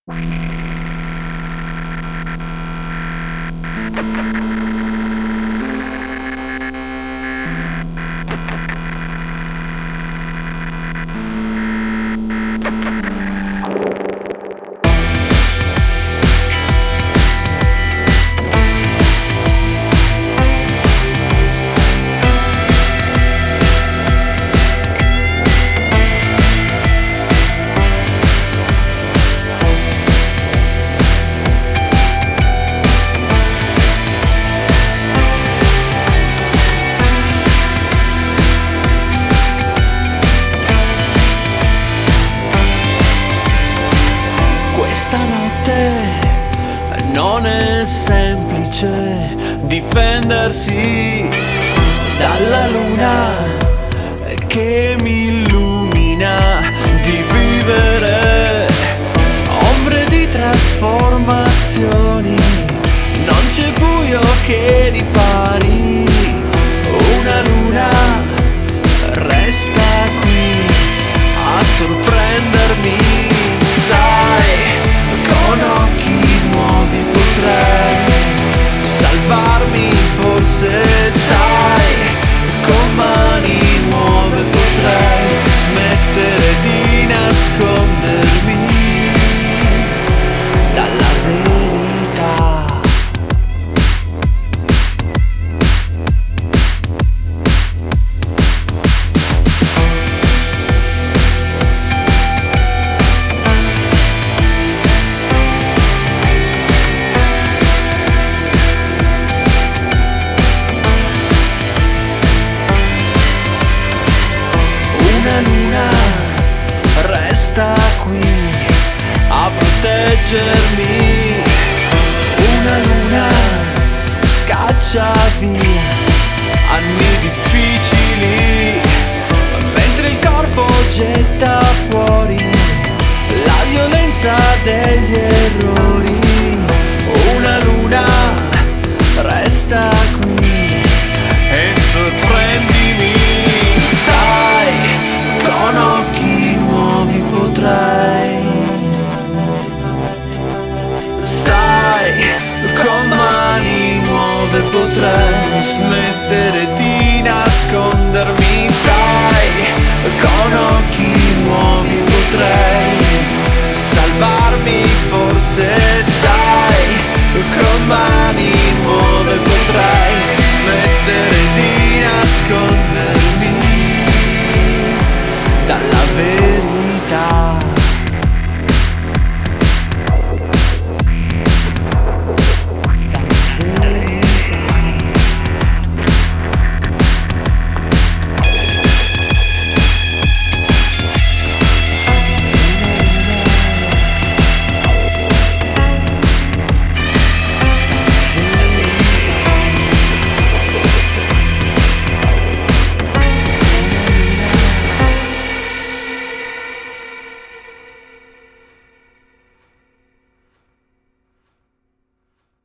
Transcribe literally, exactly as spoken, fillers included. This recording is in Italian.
Stanotte non è semplice difendersi dalla luna che mi illumina, di vivere ombre di trasformazioni. Non c'è buio che ripari, una luna resta qui a sorprendermi. Sai, con occhi nuovi potrei salvarmi, forse sai, con mani nuove potrei smettere di nascondermi dalla verità. Una luna resta qui a proteggermi, una luna scaccia via anni difficili, mentre il corpo getta fuori la violenza degli errori. Una luna resta qui e sorprendimi. Sai, con occhi nuovi potrei, sai, con mani nuove potrei smettere di nascondermi. Sai, con occhi nuovi potrei salvarmi, forse